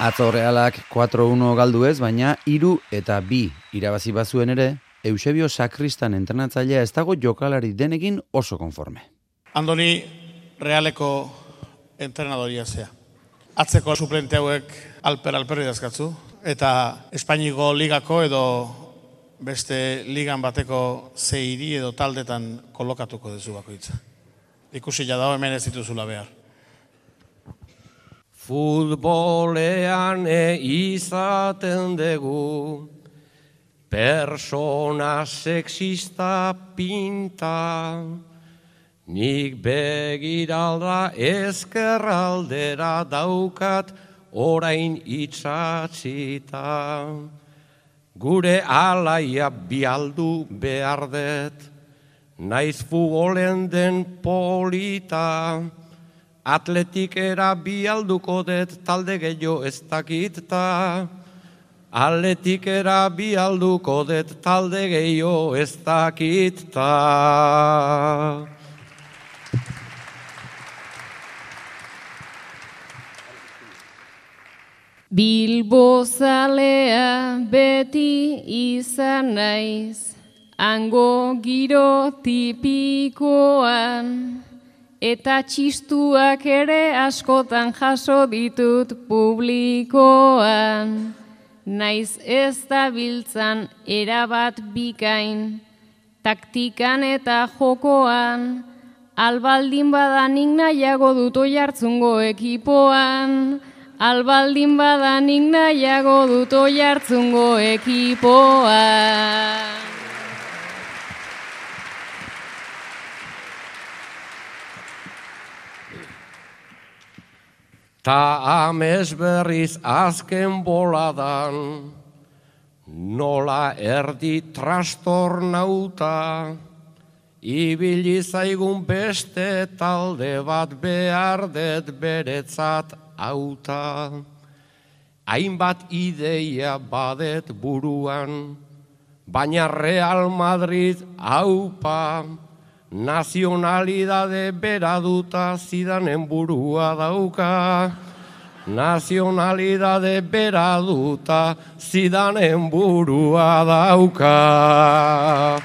Atzo Realak 4-1 galdu ez, baina 3-2 irabazi bazuen ere, Eusebio Sakristan entrenatzailea ez dago jokalari denekin oso konforme. Andoni Realeko entrenadoria zea. Atzeko suplente hauek alper idazkatzu, eta Espainiko ligako edo beste ligan bateko zeiri edo taldetan kolokatuko dezu bakoitza. Ikusi jadao hemen ez dituzula behar. Futbolean izaten dugu, persona sexista pinta, nik begiralda ezkerraldera daukat orain itxatzita. Gure alaia bialdu behar dut, naiz futbolen den polita, atletikera bialduko dut talde gehiago ez dakita. Atletikera bialduko dut talde gehiago ez dakita. Bilbozalea beti izan naiz, hango giro tipikoan, eta txistuak ere askotan jaso ditut publikoan. Naiz ez da biltzan erabat bikain, taktikan eta jokoan, albaldin badanik nahiago dut Oiartzungo ekipoan. Albaldin badanik nahiago dut Oiartzungo ekipoan. Ta amez berriz azken boladan, nola erdi trastornauta, ibili zaigun beste talde bat behar dut beretzat auta. Hainbat ideia badet buruan, baina Real Madrid aupa, nazionalidade bera duta Zidanen burua dauka. Nazionalidade bera duta Zidanen burua dauka.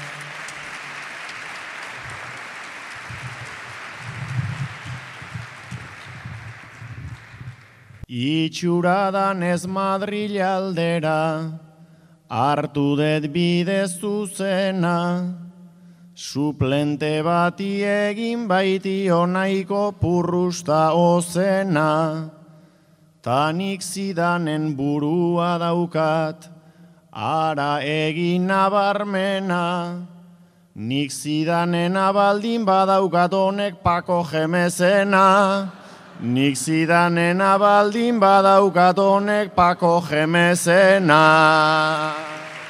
Itxuradan ez Madril aldera, hartu dut bide zuzena, suplente bati egin baiti onaiko purrusta ozena, tanik Zidanen burua daukat, ara egin nabarmena, nik Zidanen abaldin badaukat honek Pako Gemezena. Nik Zidanen abaldin badaukat honek Pako Gemezena.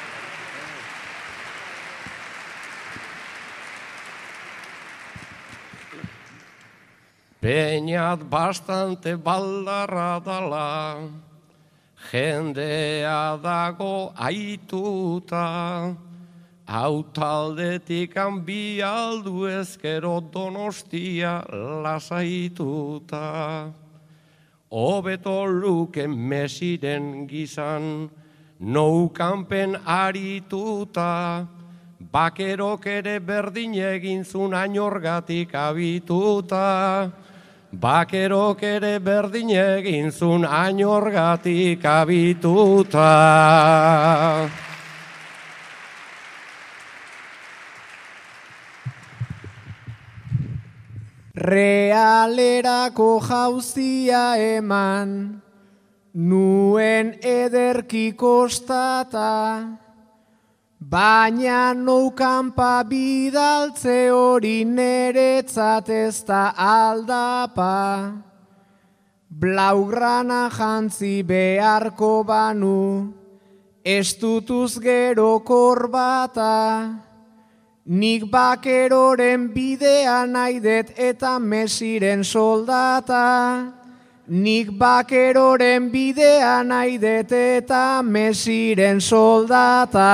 Peñat bastante baldarra dala, jendea dago aituta, hau taldetikan bi aldu ezkero Donostia lasaituta. Hobeto luke Mesiren gizan, Nou Campen arituta, bakerok ere berdin egin zun ainorgatik abituta. Bakerok ere berdin egin zun ainorgatik abituta. Realerako jauzia eman, nuen ederki kostata, baina Nou Campa bidaltze hori neretzat ez da aldapa. Blaugrana jantzi beharko banu, estutuz gero korbata. Nik bakeroren bidea nahi dut eta Mesiren soldata. Nik bakeroren bidea nahi dut eta Mesiren soldata.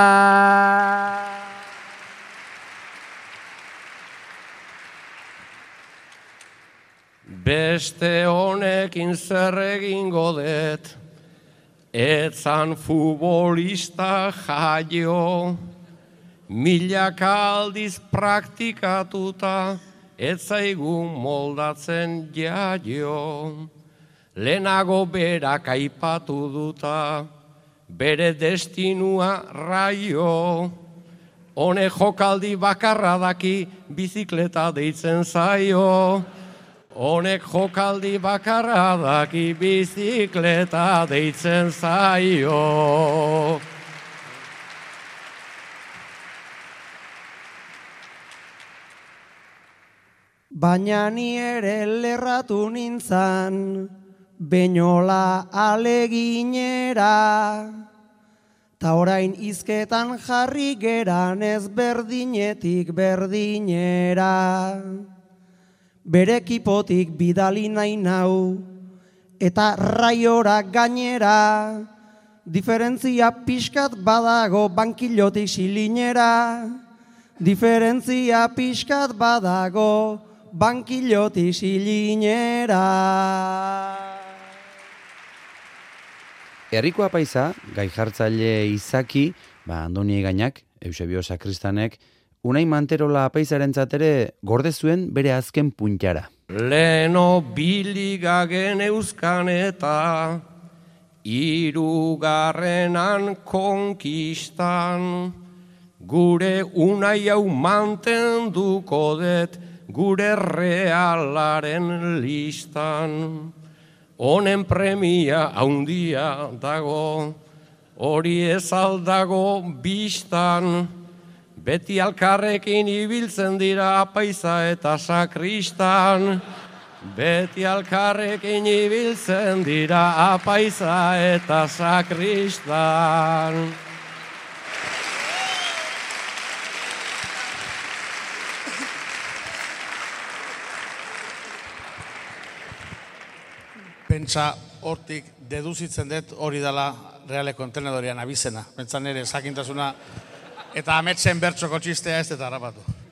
Beste honekin zer egingo dut, etzan futbolista jaio, milaka aldiz praktikatuta, ez zaigu moldatzen jaio. Lehenago berak aipatu duta, bere destinua raio. Honek jokaldi bakarra daki, bizikleta deitzen zaio. Honek jokaldi bakarra daki, bizikleta deitzen zaio. Baina ni ere lerratu nintzan, Beñola aleginera, ta orain izketan jarri geran ez berdinetik berdinera. Bere ekipotik bidali nahi nau, eta raiora gainera, diferentzia pixkat badago bankilotik silinera. Diferentzia pixkat badago bankilotik silinera. Herriko apaiza, gai jartzaile Izaki, Andoni Gainak, Eusebio Sakristanek, Unai Manterola apaizarentzat ere gorde zuen bere azken puntara. Leno biligagen euskan eta hirugarrenan konkistan, gure Unai hau mantenduko dut gure realaren listan. Honen premia haundia dago, hori ez aldago bistan, beti alkarrekin ibiltzen dira apaiza eta sakristan. Beti alkarrekin ibiltzen dira apaiza eta sakristan. Pentsa hortik deduzitzen dut hori dela Realeko entrenadorian abizena. Pentsa nire zakintasuna eta ametsen bertxoko txistea ez eta harrapatu.